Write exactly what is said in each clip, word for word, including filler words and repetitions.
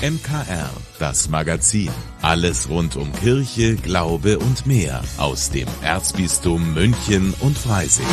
M K R, das Magazin. Alles rund um Kirche, Glaube und mehr aus dem Erzbistum München und Freising.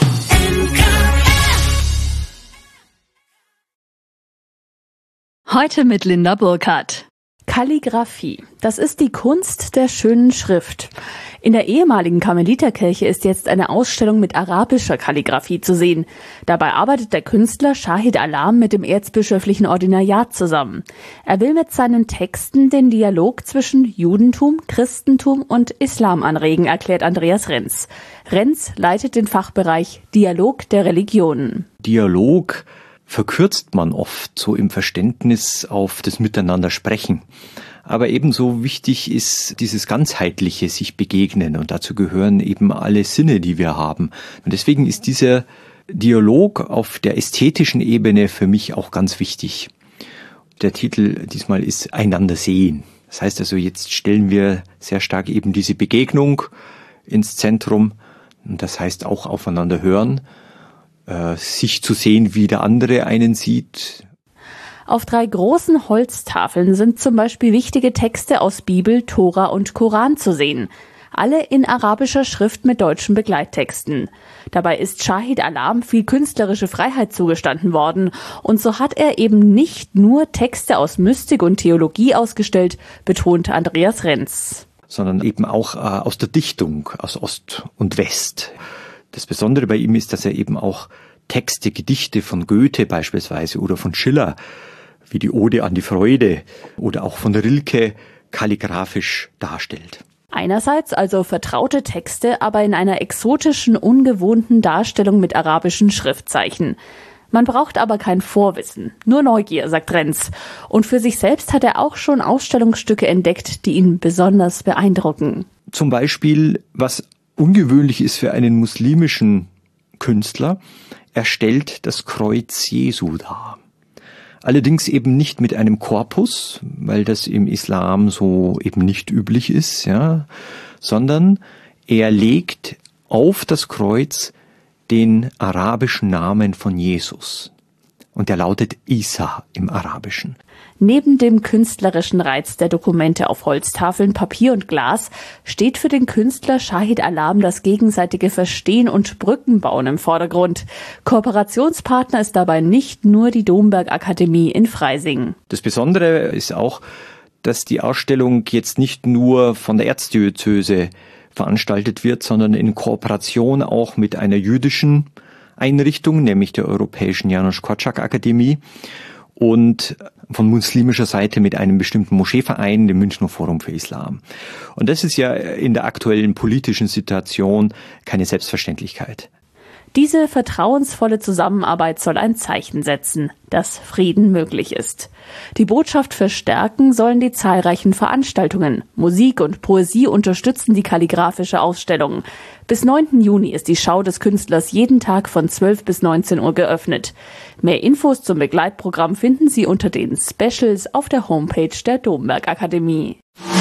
Heute mit Linda Burkhardt. Kalligraphie, das ist die Kunst der schönen Schrift. In der ehemaligen Karmeliterkirche ist jetzt eine Ausstellung mit arabischer Kalligraphie zu sehen. Dabei arbeitet der Künstler Shahid Alam mit dem erzbischöflichen Ordinariat zusammen. Er will mit seinen Texten den Dialog zwischen Judentum, Christentum und Islam anregen, erklärt Andreas Renz. Renz leitet den Fachbereich Dialog der Religionen. Dialog verkürzt man oft so im Verständnis auf das Miteinander sprechen. Aber ebenso wichtig ist dieses ganzheitliche sich begegnen und dazu gehören eben alle Sinne, die wir haben. Und deswegen ist dieser Dialog auf der ästhetischen Ebene für mich auch ganz wichtig. Der Titel diesmal ist Einander sehen. Das heißt also, jetzt stellen wir sehr stark eben diese Begegnung ins Zentrum. Und das heißt auch aufeinander hören, äh, sich zu sehen, wie der andere einen sieht. Auf drei großen Holztafeln sind zum Beispiel wichtige Texte aus Bibel, Tora und Koran zu sehen. Alle in arabischer Schrift mit deutschen Begleittexten. Dabei ist Shahid Alam viel künstlerische Freiheit zugestanden worden. Und so hat er eben nicht nur Texte aus Mystik und Theologie ausgestellt, betont Andreas Renz. Sondern eben auch äh, aus der Dichtung, aus Ost und West. Das Besondere bei ihm ist, dass er eben auch Texte, Gedichte von Goethe beispielsweise oder von Schiller, wie die Ode an die Freude oder auch von Rilke kalligrafisch darstellt. Einerseits also vertraute Texte, aber in einer exotischen, ungewohnten Darstellung mit arabischen Schriftzeichen. Man braucht aber kein Vorwissen, nur Neugier, sagt Renz. Und für sich selbst hat er auch schon Ausstellungsstücke entdeckt, die ihn besonders beeindrucken. Zum Beispiel, was ungewöhnlich ist für einen muslimischen Künstler, er stellt das Kreuz Jesu dar. Allerdings eben nicht mit einem Korpus, weil das im Islam so eben nicht üblich ist, ja, sondern er legt auf das Kreuz den arabischen Namen von Jesus. Und der lautet Isa im Arabischen. Neben dem künstlerischen Reiz der Dokumente auf Holztafeln, Papier und Glas steht für den Künstler Shahid Alam das gegenseitige Verstehen und Brückenbauen im Vordergrund. Kooperationspartner ist dabei nicht nur die Domberg-Akademie in Freising. Das Besondere ist auch, dass die Ausstellung jetzt nicht nur von der Erzdiözese veranstaltet wird, sondern in Kooperation auch mit einer jüdischen Einrichtung, nämlich der Europäischen János Korczak Akademie und von muslimischer Seite mit einem bestimmten Moscheeverein, dem Münchner Forum für Islam. Und das ist ja in der aktuellen politischen Situation keine Selbstverständlichkeit. Diese vertrauensvolle Zusammenarbeit soll ein Zeichen setzen, dass Frieden möglich ist. Die Botschaft verstärken sollen die zahlreichen Veranstaltungen. Musik und Poesie unterstützen die kalligraphische Ausstellung. Bis neunten Juni ist die Schau des Künstlers jeden Tag von zwölf bis neunzehn Uhr geöffnet. Mehr Infos zum Begleitprogramm finden Sie unter den Specials auf der Homepage der Domberg Akademie.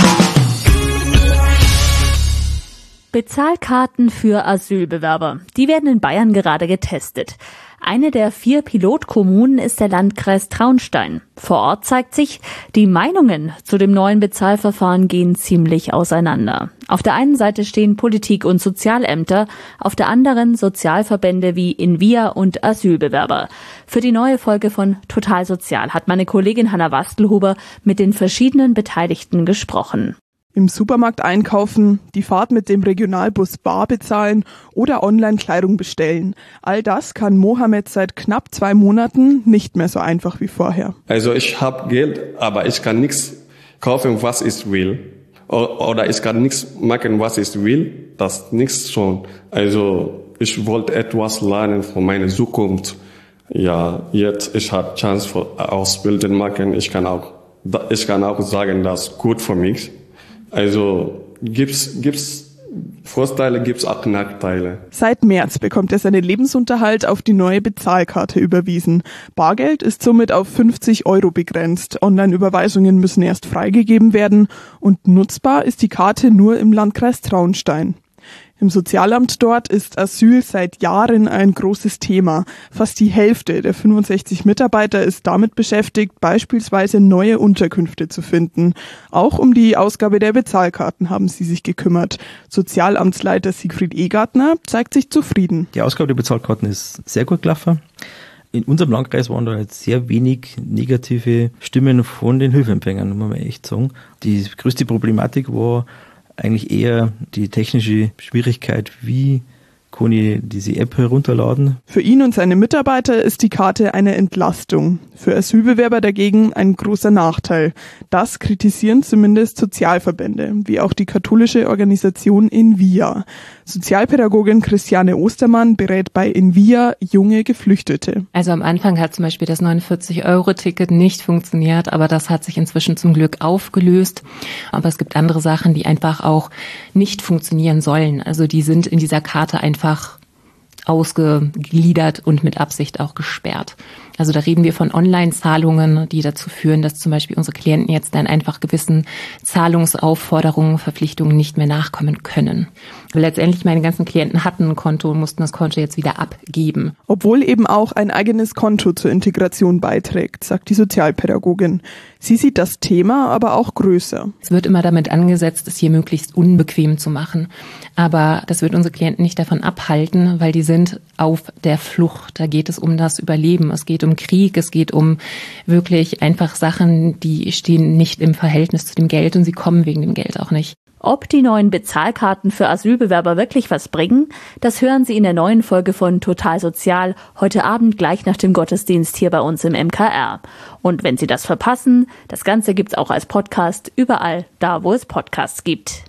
Bezahlkarten für Asylbewerber. Die werden in Bayern gerade getestet. Eine der vier Pilotkommunen ist der Landkreis Traunstein. Vor Ort zeigt sich, die Meinungen zu dem neuen Bezahlverfahren gehen ziemlich auseinander. Auf der einen Seite stehen Politik und Sozialämter, auf der anderen Sozialverbände wie Invia und Asylbewerber. Für die neue Folge von Total Sozial hat meine Kollegin Hanna Wastelhuber mit den verschiedenen Beteiligten gesprochen. Im Supermarkt einkaufen, die Fahrt mit dem Regionalbus bar bezahlen oder online Kleidung bestellen. All das kann Mohammed seit knapp zwei Monaten nicht mehr so einfach wie vorher. Also ich habe Geld, aber ich kann nichts kaufen, was ich will. Oder ich kann nichts machen, was ich will. Das nichts schon. Also ich wollte etwas lernen von meiner Zukunft. Ja, jetzt ich habe Chance für Ausbildung machen. Ich kann auch, ich kann auch sagen, das ist gut für mich. Also gibt's gibt's Vorteile, gibt's auch Nachteile. Seit März bekommt er seinen Lebensunterhalt auf die neue Bezahlkarte überwiesen. Bargeld ist somit auf fünfzig Euro begrenzt. Online-Überweisungen müssen erst freigegeben werden und nutzbar ist die Karte nur im Landkreis Traunstein. Im Sozialamt dort ist Asyl seit Jahren ein großes Thema. Fast die Hälfte der fünfundsechzig Mitarbeiter ist damit beschäftigt, beispielsweise neue Unterkünfte zu finden. Auch um die Ausgabe der Bezahlkarten haben sie sich gekümmert. Sozialamtsleiter Siegfried Egartner zeigt sich zufrieden. Die Ausgabe der Bezahlkarten ist sehr gut gelaufen. In unserem Landkreis waren da jetzt sehr wenig negative Stimmen von den Hilfeempfängern, muss man echt sagen. Die größte Problematik war eigentlich eher die technische Schwierigkeit, wie kann ich diese App herunterladen. Für ihn und seine Mitarbeiter ist die Karte eine Entlastung. Für Asylbewerber dagegen ein großer Nachteil. Das kritisieren zumindest Sozialverbände, wie auch die katholische Organisation Envia. Sozialpädagogin Christiane Ostermann berät bei Envia junge Geflüchtete. Also am Anfang hat zum Beispiel das neunundvierzig Euro Ticket nicht funktioniert, aber das hat sich inzwischen zum Glück aufgelöst. Aber es gibt andere Sachen, die einfach auch nicht funktionieren sollen. Also die sind in dieser Karte einfach ausgegliedert und mit Absicht auch gesperrt. Also da reden wir von Online-Zahlungen, die dazu führen, dass zum Beispiel unsere Klienten jetzt dann einfach gewissen Zahlungsaufforderungen, Verpflichtungen nicht mehr nachkommen können. Letztendlich meine ganzen Klienten hatten ein Konto und mussten das Konto jetzt wieder abgeben. Obwohl eben auch ein eigenes Konto zur Integration beiträgt, sagt die Sozialpädagogin. Sie sieht das Thema aber auch größer. Es wird immer damit angesetzt, es hier möglichst unbequem zu machen. Aber das wird unsere Klienten nicht davon abhalten, weil die sind auf der Flucht. Da geht es um das Überleben. Es geht um Krieg. Es geht um wirklich einfach Sachen, die stehen nicht im Verhältnis zu dem Geld und sie kommen wegen dem Geld auch nicht. Ob die neuen Bezahlkarten für Asylbewerber wirklich was bringen, das hören Sie in der neuen Folge von Total Sozial heute Abend gleich nach dem Gottesdienst hier bei uns im M K R. Und wenn Sie das verpassen, das Ganze gibt's auch als Podcast überall da, wo es Podcasts gibt.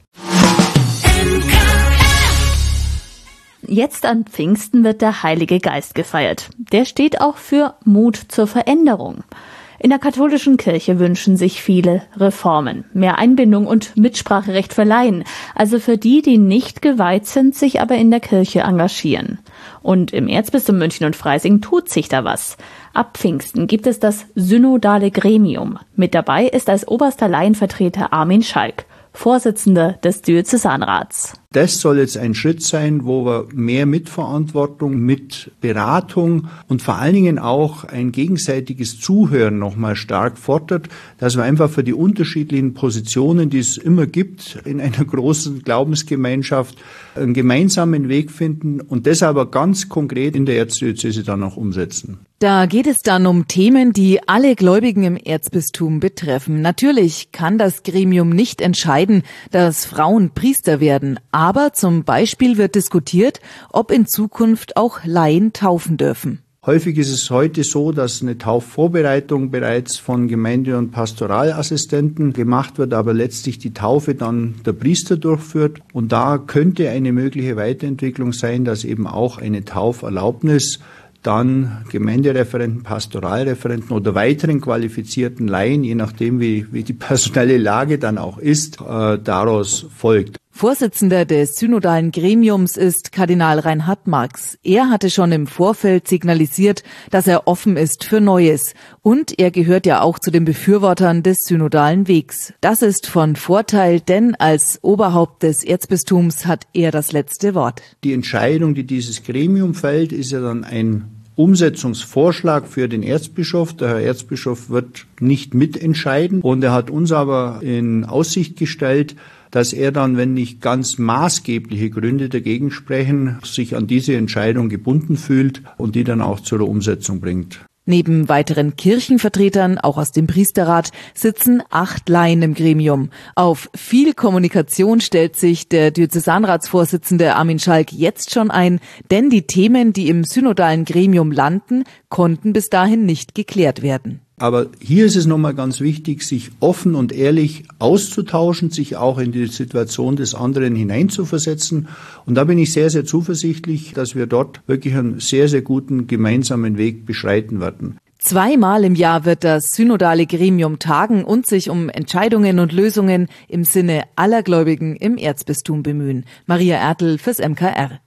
Jetzt an Pfingsten wird der Heilige Geist gefeiert. Der steht auch für Mut zur Veränderung. In der katholischen Kirche wünschen sich viele Reformen, mehr Einbindung und Mitspracherecht für Laien, also für die, die nicht geweiht sind, sich aber in der Kirche engagieren. Und im Erzbistum München und Freising tut sich da was. Ab Pfingsten gibt es das synodale Gremium. Mit dabei ist als oberster Laienvertreter Armin Schalk, Vorsitzender des Diözesanrats. Das soll jetzt ein Schritt sein, wo wir mehr Mitverantwortung, mit Beratung und vor allen Dingen auch ein gegenseitiges Zuhören nochmal stark fordert, dass wir einfach für die unterschiedlichen Positionen, die es immer gibt in einer großen Glaubensgemeinschaft, einen gemeinsamen Weg finden und das aber ganz konkret in der Erzdiözese dann auch umsetzen. Da geht es dann um Themen, die alle Gläubigen im Erzbistum betreffen. Natürlich kann das Gremium nicht entscheiden, dass Frauen Priester werden, aber zum Beispiel wird diskutiert, ob in Zukunft auch Laien taufen dürfen. Häufig ist es heute so, dass eine Taufvorbereitung bereits von Gemeinde- und Pastoralassistenten gemacht wird, aber letztlich die Taufe dann der Priester durchführt. Und da könnte eine mögliche Weiterentwicklung sein, dass eben auch eine Tauferlaubnis dann Gemeindereferenten, Pastoralreferenten oder weiteren qualifizierten Laien, je nachdem wie, wie die personelle Lage dann auch ist, äh, daraus folgt. Vorsitzender des synodalen Gremiums ist Kardinal Reinhard Marx. Er hatte schon im Vorfeld signalisiert, dass er offen ist für Neues. Und er gehört ja auch zu den Befürwortern des synodalen Wegs. Das ist von Vorteil, denn als Oberhaupt des Erzbistums hat er das letzte Wort. Die Entscheidung, die dieses Gremium fällt, ist ja dann ein Umsetzungsvorschlag für den Erzbischof. Der Herr Erzbischof wird nicht mitentscheiden und er hat uns aber in Aussicht gestellt, dass er dann, wenn nicht ganz maßgebliche Gründe dagegen sprechen, sich an diese Entscheidung gebunden fühlt und die dann auch zur Umsetzung bringt. Neben weiteren Kirchenvertretern, auch aus dem Priesterrat, sitzen acht Laien im Gremium. Auf viel Kommunikation stellt sich der Diözesanratsvorsitzende Armin Schalk jetzt schon ein, denn die Themen, die im synodalen Gremium landen, konnten bis dahin nicht geklärt werden. Aber hier ist es nochmal ganz wichtig, sich offen und ehrlich auszutauschen, sich auch in die Situation des anderen hineinzuversetzen. Und da bin ich sehr, sehr zuversichtlich, dass wir dort wirklich einen sehr, sehr guten gemeinsamen Weg beschreiten werden. Zweimal im Jahr wird das synodale Gremium tagen und sich um Entscheidungen und Lösungen im Sinne aller Gläubigen im Erzbistum bemühen. Maria Ertl fürs M K R.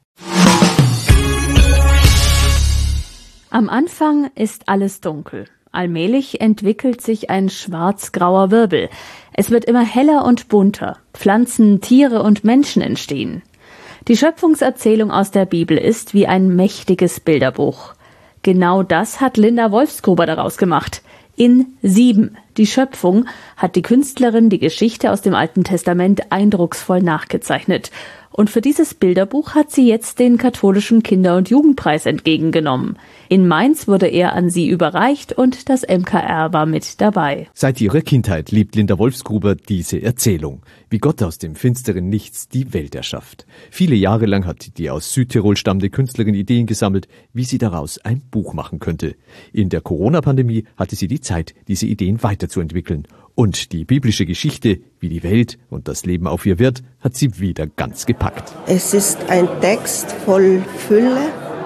Am Anfang ist alles dunkel. Allmählich entwickelt sich ein schwarz-grauer Wirbel. Es wird immer heller und bunter. Pflanzen, Tiere und Menschen entstehen. Die Schöpfungserzählung aus der Bibel ist wie ein mächtiges Bilderbuch. Genau das hat Linda Wolfsgruber daraus gemacht. In Sieben, die Schöpfung, hat die Künstlerin die Geschichte aus dem Alten Testament eindrucksvoll nachgezeichnet. Und für dieses Bilderbuch hat sie jetzt den katholischen Kinder- und Jugendpreis entgegengenommen. In Mainz wurde er an sie überreicht und das M K R war mit dabei. Seit ihrer Kindheit liebt Linda Wolfsgruber diese Erzählung, wie Gott aus dem finsteren Nichts die Welt erschafft. Viele Jahre lang hat die aus Südtirol stammende Künstlerin Ideen gesammelt, wie sie daraus ein Buch machen könnte. In der Corona-Pandemie hatte sie die Zeit, diese Ideen weiterzuentwickeln. Und die biblische Geschichte, wie die Welt und das Leben auf ihr wird, hat sie wieder ganz gepackt. Es ist ein Text voll Fülle,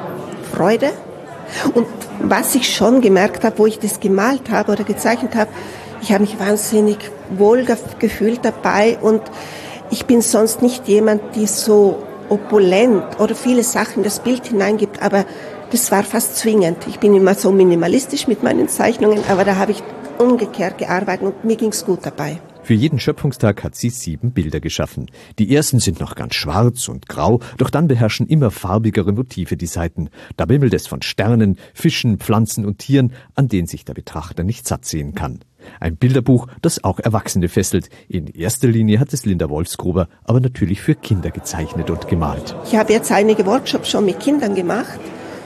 Freude. Und was ich schon gemerkt habe, wo ich das gemalt habe oder gezeichnet habe, ich habe mich wahnsinnig wohl gefühlt dabei. Und ich bin sonst nicht jemand, die so opulent oder viele Sachen in das Bild hineingibt, aber das war fast zwingend. Ich bin immer so minimalistisch mit meinen Zeichnungen, aber da habe ich umgekehrt gearbeitet und mir ging's gut dabei. Für jeden Schöpfungstag hat sie sieben Bilder geschaffen. Die ersten sind noch ganz schwarz und grau, doch dann beherrschen immer farbigere Motive die Seiten. Da wimmelt es von Sternen, Fischen, Pflanzen und Tieren, an denen sich der Betrachter nicht satt sehen kann. Ein Bilderbuch, das auch Erwachsene fesselt. In erster Linie hat es Linda Wolfsgruber aber natürlich für Kinder gezeichnet und gemalt. Ich habe jetzt einige Workshops schon mit Kindern gemacht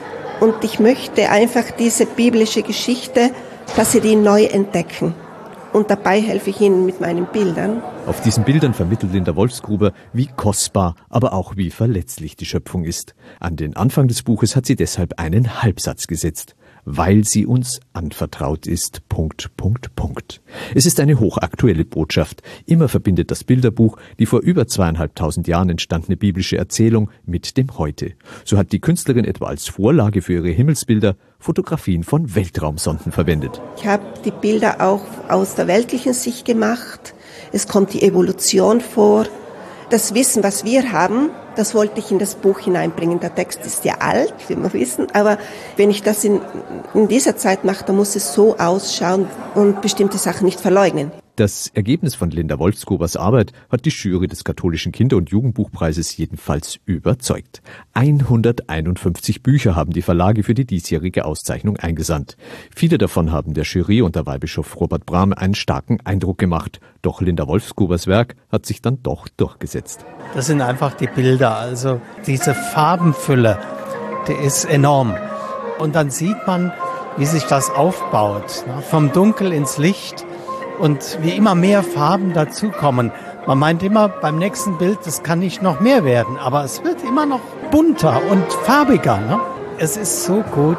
und ich möchte einfach diese biblische Geschichte, dass sie die neu entdecken. Und dabei helfe ich ihnen mit meinen Bildern. Auf diesen Bildern vermittelt Linda Wolfsgruber, wie kostbar, aber auch wie verletzlich die Schöpfung ist. An den Anfang des Buches hat sie deshalb einen Halbsatz gesetzt. Weil sie uns anvertraut ist, Punkt, Punkt, Punkt. Es ist eine hochaktuelle Botschaft. Immer verbindet das Bilderbuch die vor über zweieinhalbtausend Jahren entstandene biblische Erzählung mit dem Heute. So hat die Künstlerin etwa als Vorlage für ihre Himmelsbilder Fotografien von Weltraumsonden verwendet. Ich habe die Bilder auch aus der weltlichen Sicht gemacht. Es kommt die Evolution vor. Das Wissen, was wir haben, das wollte ich in das Buch hineinbringen. Der Text ist ja alt, wie wir wissen, aber wenn ich das in, in dieser Zeit mache, dann muss es so ausschauen und bestimmte Sachen nicht verleugnen. Das Ergebnis von Linda Wolfsgrubers Arbeit hat die Jury des katholischen Kinder- und Jugendbuchpreises jedenfalls überzeugt. hunderteinundfünfzig Bücher haben die Verlage für die diesjährige Auszeichnung eingesandt. Viele davon haben der Jury unter Weihbischof Robert Brahm einen starken Eindruck gemacht. Doch Linda Wolfsgrubers Werk hat sich dann doch durchgesetzt. Das sind einfach die Bilder, also diese Farbenfülle, die ist enorm. Und dann sieht man, wie sich das aufbaut, ne? Vom Dunkel ins Licht. Und wie immer mehr Farben dazukommen. Man meint immer beim nächsten Bild, das kann nicht noch mehr werden, aber es wird immer noch bunter und farbiger. Ne? Es ist so gut,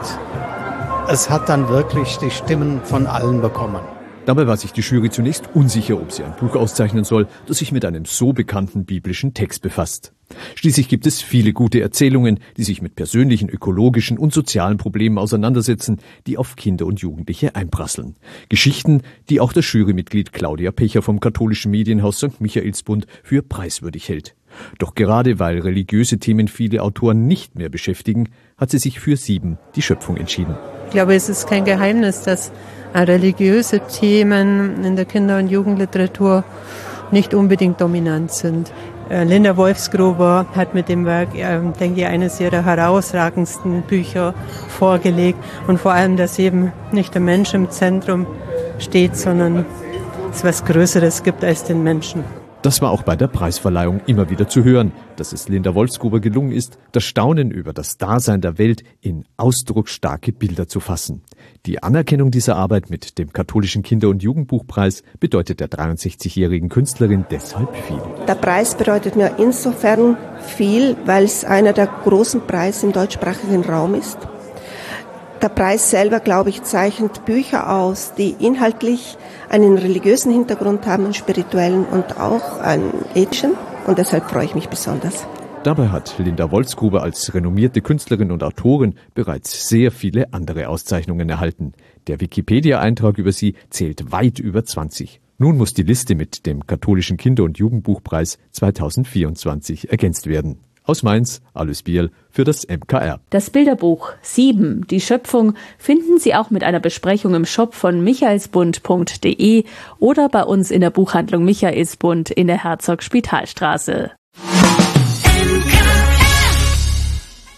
es hat dann wirklich die Stimmen von allen bekommen. Dabei war sich die Jury zunächst unsicher, ob sie ein Buch auszeichnen soll, das sich mit einem so bekannten biblischen Text befasst. Schließlich gibt es viele gute Erzählungen, die sich mit persönlichen, ökologischen und sozialen Problemen auseinandersetzen, die auf Kinder und Jugendliche einprasseln. Geschichten, die auch das Jurymitglied Claudia Pecher vom katholischen Medienhaus Sankt Michaelsbund für preiswürdig hält. Doch gerade weil religiöse Themen viele Autoren nicht mehr beschäftigen, hat sie sich für Sieben, die Schöpfung, entschieden. Ich glaube, es ist kein Geheimnis, dass religiöse Themen in der Kinder- und Jugendliteratur nicht unbedingt dominant sind. Linda Wolfsgruber hat mit dem Werk, denke ich, eines ihrer herausragendsten Bücher vorgelegt. Und vor allem, dass eben nicht der Mensch im Zentrum steht, sondern es was Größeres gibt als den Menschen. Das war auch bei der Preisverleihung immer wieder zu hören, dass es Linda Wolfsgruber gelungen ist, das Staunen über das Dasein der Welt in ausdrucksstarke Bilder zu fassen. Die Anerkennung dieser Arbeit mit dem katholischen Kinder- und Jugendbuchpreis bedeutet der dreiundsechzigjährigen Künstlerin deshalb viel. Der Preis bedeutet mir insofern viel, weil es einer der großen Preise im deutschsprachigen Raum ist. Der Preis selber, glaube ich, zeichnet Bücher aus, die inhaltlich einen religiösen Hintergrund haben, einen spirituellen und auch einen ethischen. Und deshalb freue ich mich besonders. Dabei hat Linda Wolfsgruber als renommierte Künstlerin und Autorin bereits sehr viele andere Auszeichnungen erhalten. Der Wikipedia-Eintrag über sie zählt weit über zwanzig. Nun muss die Liste mit dem katholischen Kinder- und Jugendbuchpreis zweitausendvierundzwanzig ergänzt werden. Aus Mainz, Alois Bierl für das M K R. Das Bilderbuch Sieben, die Schöpfung, finden Sie auch mit einer Besprechung im Shop von michaelsbund punkt de oder bei uns in der Buchhandlung Michaelsbund in der Herzog-Spitalstraße. M K R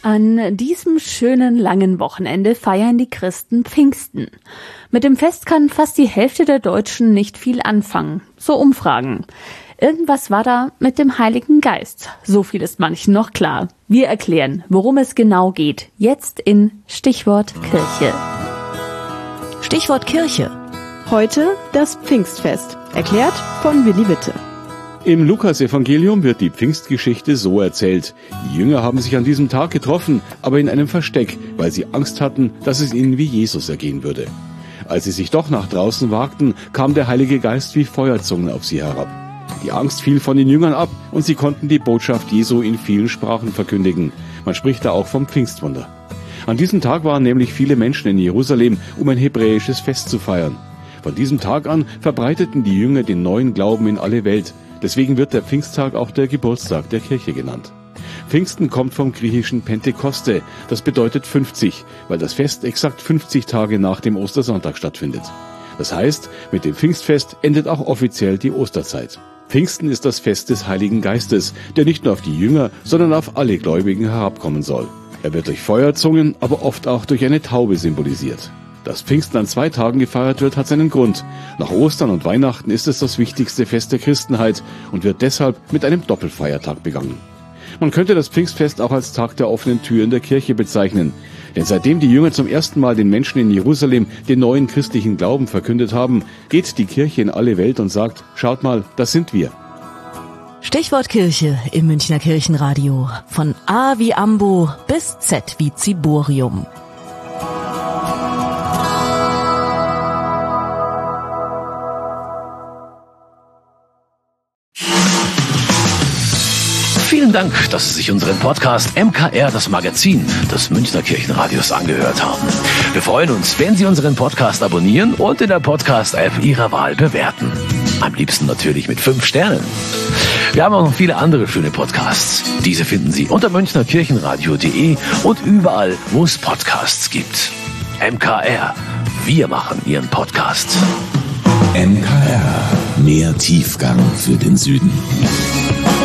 An diesem schönen langen Wochenende feiern die Christen Pfingsten. Mit dem Fest kann fast die Hälfte der Deutschen nicht viel anfangen. So Umfragen. Irgendwas war da mit dem Heiligen Geist. So viel ist manchen noch klar. Wir erklären, worum es genau geht. Jetzt in Stichwort Kirche. Stichwort Kirche. Heute das Pfingstfest. Erklärt von Willi Witte. Im Lukas-Evangelium wird die Pfingstgeschichte so erzählt. Die Jünger haben sich an diesem Tag getroffen, aber in einem Versteck, weil sie Angst hatten, dass es ihnen wie Jesus ergehen würde. Als sie sich doch nach draußen wagten, kam der Heilige Geist wie Feuerzungen auf sie herab. Die Angst fiel von den Jüngern ab und sie konnten die Botschaft Jesu in vielen Sprachen verkündigen. Man spricht da auch vom Pfingstwunder. An diesem Tag waren nämlich viele Menschen in Jerusalem, um ein hebräisches Fest zu feiern. Von diesem Tag an verbreiteten die Jünger den neuen Glauben in alle Welt. Deswegen wird der Pfingsttag auch der Geburtstag der Kirche genannt. Pfingsten kommt vom griechischen Pentekoste, das bedeutet fünfzig, weil das Fest exakt fünfzig Tage nach dem Ostersonntag stattfindet. Das heißt, mit dem Pfingstfest endet auch offiziell die Osterzeit. Pfingsten ist das Fest des Heiligen Geistes, der nicht nur auf die Jünger, sondern auf alle Gläubigen herabkommen soll. Er wird durch Feuerzungen, aber oft auch durch eine Taube symbolisiert. Dass Pfingsten an zwei Tagen gefeiert wird, hat seinen Grund. Nach Ostern und Weihnachten ist es das wichtigste Fest der Christenheit und wird deshalb mit einem Doppelfeiertag begangen. Man könnte das Pfingstfest auch als Tag der offenen Türen der Kirche bezeichnen. Denn seitdem die Jünger zum ersten Mal den Menschen in Jerusalem den neuen christlichen Glauben verkündet haben, geht die Kirche in alle Welt und sagt, schaut mal, das sind wir. Stichwort Kirche im Münchner Kirchenradio. Von A wie Ambo bis Z wie Ziborium. Vielen Dank, dass Sie sich unseren Podcast M K R, das Magazin des Münchner Kirchenradios, angehört haben. Wir freuen uns, wenn Sie unseren Podcast abonnieren und in der Podcast-App Ihrer Wahl bewerten. Am liebsten natürlich mit fünf Sternen. Wir haben auch noch viele andere schöne Podcasts. Diese finden Sie unter münchner kirchenradio punkt de und überall, wo es Podcasts gibt. M K R, wir machen Ihren Podcast. M K R, mehr Tiefgang für den Süden.